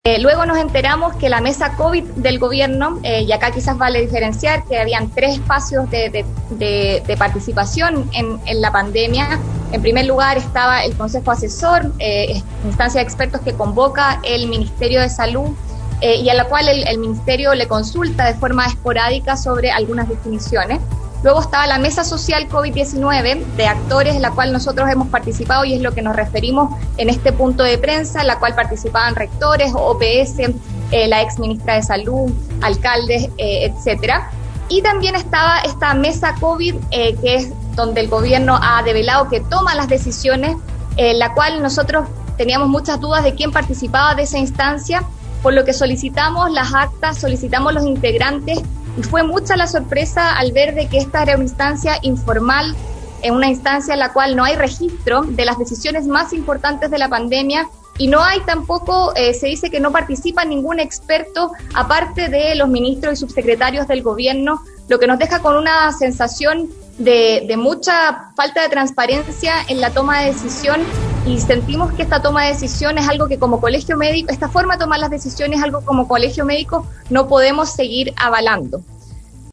Luego nos enteramos que la mesa COVID del gobierno, y acá quizás vale diferenciar que habían 3 espacios de participación en la pandemia. En primer lugar estaba el Consejo Asesor, instancia de expertos que convoca el Ministerio de Salud y a la cual el Ministerio le consulta de forma esporádica sobre algunas definiciones. Luego estaba la Mesa Social COVID-19 de actores en la cual nosotros hemos participado y es lo que nos referimos en este punto de prensa, en la cual participaban rectores, OPS, la ex ministra de Salud, alcaldes, etcétera. Y también estaba esta Mesa COVID, que es donde el gobierno ha develado que toma las decisiones, la cual nosotros teníamos muchas dudas de quién participaba de esa instancia, por lo que solicitamos las actas, solicitamos los integrantes. Y fue mucha la sorpresa al ver de que esta era una instancia informal, una instancia en la cual no hay registro de las decisiones más importantes de la pandemia y no hay tampoco, se dice que no participa ningún experto aparte de los ministros y subsecretarios del gobierno, lo que nos deja con una sensación de mucha falta de transparencia en la toma de decisión y sentimos que esta toma de decisión es algo que como colegio médico, esta forma de tomar las decisiones es algo como colegio médico no podemos seguir avalando.